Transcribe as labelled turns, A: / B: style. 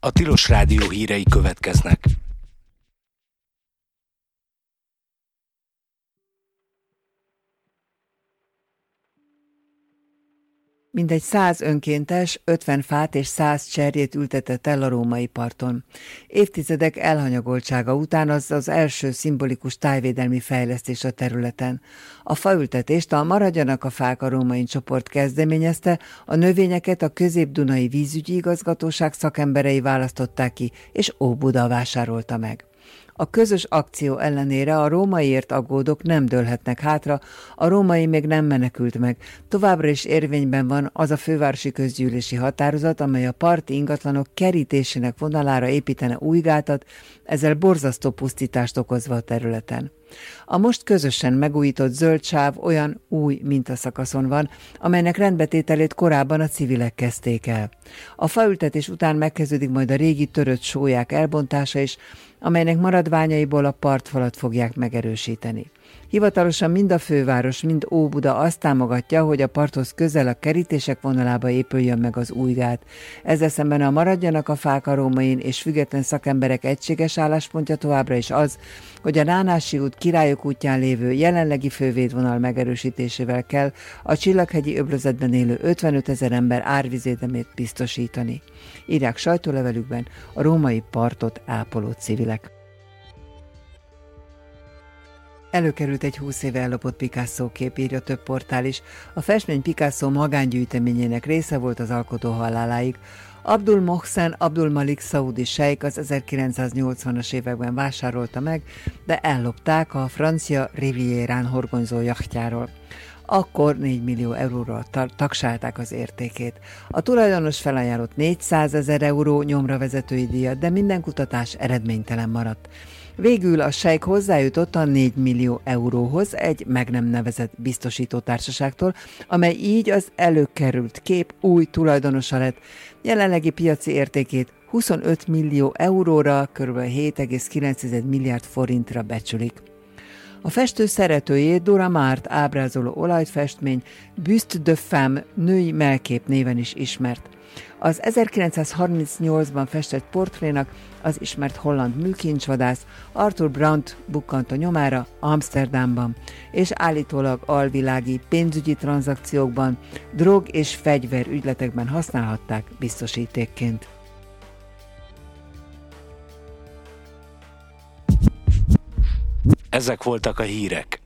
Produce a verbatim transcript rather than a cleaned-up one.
A: A Tilos Rádió hírei következnek.
B: Mindegy száz önkéntes, ötven fát és száz cserjét ültetett el a római parton. Évtizedek elhanyagoltsága után az az első szimbolikus tájvédelmi fejlesztés a területen. A faültetést a Maradjanak a fák a római csoport kezdeményezte, a növényeket a Közép-Dunai Vízügyi Igazgatóság szakemberei választották ki, és Óbuda vásárolta meg. A közös akció ellenére a rómaiért aggódók nem dőlhetnek hátra, a római még nem menekült meg. Továbbra is érvényben van az a fővárosi közgyűlési határozat, amely a parti ingatlanok kerítésének vonalára építene új gátat, ezzel borzasztó pusztítást okozva a területen. A most közösen megújított zöld sáv olyan új mintaszakaszon van, amelynek rendbetételét korábban a civilek kezdték el. A faültetés után megkezdődik majd a régi törött sólyák elbontása is, amelynek maradványaiból a partfalat fogják megerősíteni. Hivatalosan mind a főváros, mind Óbuda azt támogatja, hogy a parthoz közel a kerítések vonalába épüljön meg az új gát. Ezzel szemben a Maradjanak a fák a rómain és független szakemberek egységes álláspontja továbbra is az, hogy a Nánási út Királyok útján lévő jelenlegi fővédvonal megerősítésével kell a Csillaghegyi öblözetben élő ötvenöt ezer ember árvízvédelmét biztosítani. Írják sajtólevelükben a római partot ápoló civilek. Előkerült egy húsz éve ellopott Picasso kép, írja több portál is. A festmény Picasso magángyűjteményének része volt az alkotó haláláig. Abdul Mohsen Abdul Malik szaudi sejk az ezerkilencszáznyolcvanas években vásárolta meg, de ellopták a francia Rivierán horgonyzó jachtjáról. Akkor négy millió euróra taksálták az értékét. A tulajdonos felajánlott négyszázezer euró nyomra vezetői díjat, de minden kutatás eredménytelen maradt. Végül a sejk hozzájutott a négy millió euróhoz egy meg nem nevezett biztosítótársaságtól, amely így az előkerült kép új tulajdonosa lett. Jelenlegi piaci értékét huszonöt millió euróra, kb. hét egész kilenc milliárd forintra becsülik. A festő szeretőjét Dora Márt ábrázoló olajfestmény Buste de Femme női melkép néven is ismert. Az ezerkilencszázharmincnyolcban festett portrénak az ismert holland műkincsvadász Arthur Brandt bukkant a nyomára Amsterdamban, és állítólag alvilági pénzügyi tranzakciókban, drog- és fegyverügyletekben használhatták biztosítékként.
A: Ezek voltak a hírek.